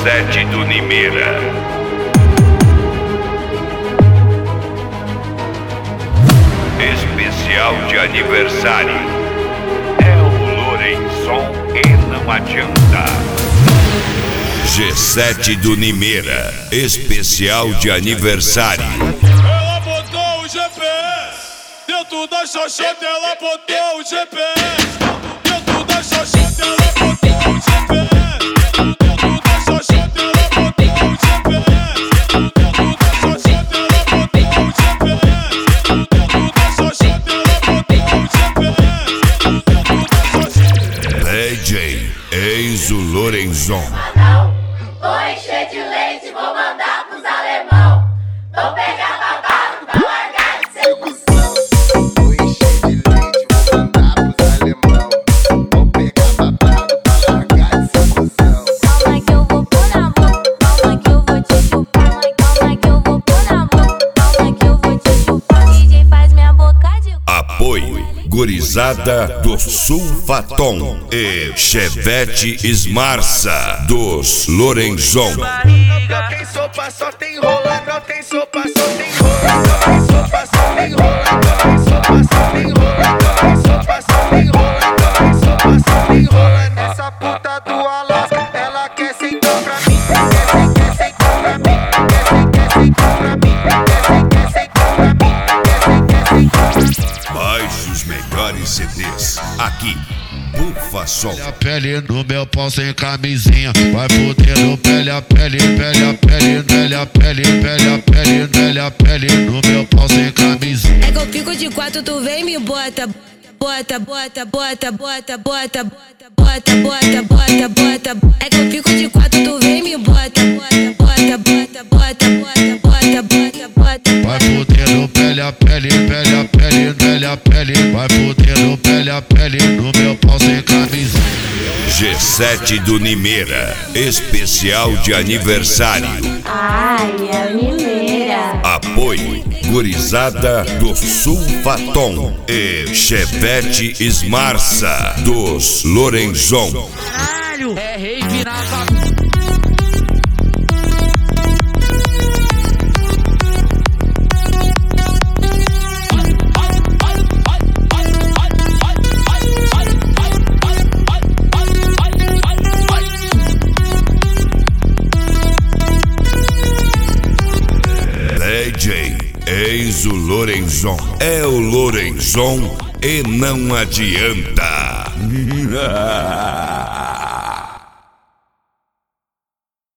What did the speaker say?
G7 do Nimeira. Especial de aniversário. É o Lourençon e não adianta. G7 do Nimeira. Especial de aniversário. Ela botou o GPS dentro da xoxota, ela botou o GPS dentro da xoxota, ela botou o GPS dentro da xoxota, ela botou o GPS dentro da xoxota, ela botou o GPS dentro da xoxota, ela botou o GPS dentro da xoxota. DJ Enzo Lourençon. Tô encher de leite, vou mandar pros alemão. Vou pegar babado pra largar de ser cuzão. Tô encher de leite, vou mandar pros alemão. Vou pegar babado pra largar de ser cuzão. Calma que eu vou pôr na boca, calma que eu vou te chupar. Calma que eu vou pôr na boca, calma que eu vou te chupar. DJ faz minha boca de Apoio Gurizada do Sulfaton e Chevette Esmarça dos Lourençon. Não tem sopa, só tem rola. Não tem sopa, só tem rola. Não tem sopa, só tem rola. Não tem sopa, só tem rola. Não tem sopa, só tem rola. Não tem sopa, só tem rola. Nessa puta do Alasca, ela quer sentar pra mim. Quer sentar pra mim. Quer sentar pra mim. Quer sentar pra mim. Quer sentar pra mim. Baixe os melhores CDs aqui. Bufa Som. A pele no meu pau sem camisinha, vai fudendo pele a pele, pele a pele, pele a pele, pele a pele, pele a pele no meu pau sem camisinha. É que eu fico de quatro, tu vem e me bota. Bota, bota, bota, bota, bota, bota, bota, bota, bota. É que eu fico de quatro, tu vem e me bota. Bota, bota, bota, bota, bota, bota, bota. Vai fudendo pele a pele, pele a pele, pele a pele, vai fudendo pele a pele no meu pau sem camisinha. G7 do Nimeira. Especial de aniversário. Ai, é mineira. Apoio Gurizada do Sulfaton e Chevette Esmarça dos Lourençon. Caralho, é rave na favela. DJ Enzo Lourençon. É o Lourençon e não adianta.